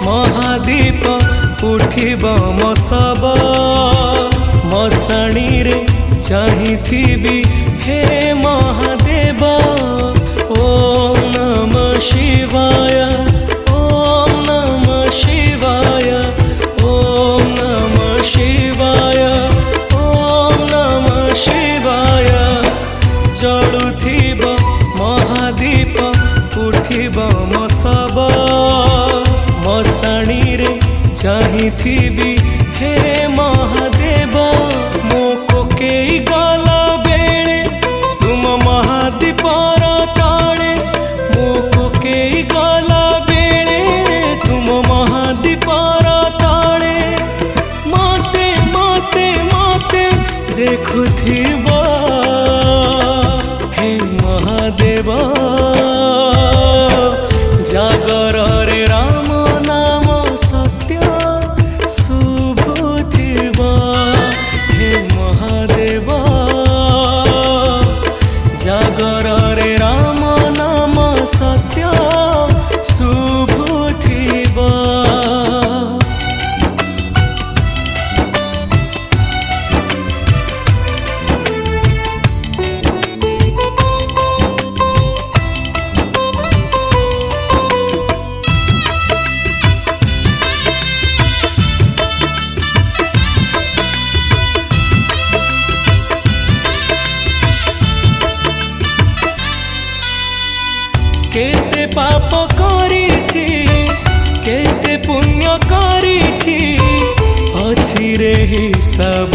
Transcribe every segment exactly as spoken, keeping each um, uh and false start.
महादीप उठिब मो सब मशाणी रे चाहिथिबी हे महादेव। ओम नमः शिवाय ओम नमः शिवाय ओम नमः शिवाय ओम नमः शिवाय। जलुथिब महादीप उठिब मो सब मशाणी रे चाहिथिबी हे महादेव। मो कोकेई गला बेले तुम महादीपर तले मो कोकेई गला बेले तुम महादीपर तले मते मते मते देखुथिब हे महादेव। जागर रे राम नाम सत्य शुभुथिब हे महादेव। जागर रे राम नाम सत्य शुभुथिब। केते पाप करिछि केते पुण्य करिछि अछि रे हिसाब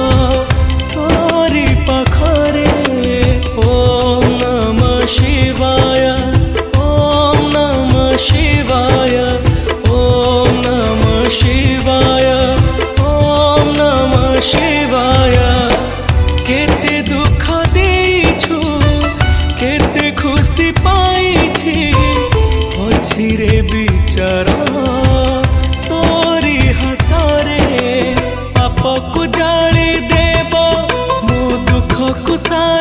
तोरी पाखरे। ओम नमः शिवाय ओम नमः शिवाय ओम नमः शिवाय ओम नमः शिवाय। केते दुख देइछु केते खुशी पाइछि अछि रे विचार तोरी हाथरे। पाप को जाली देव मो दुख को सा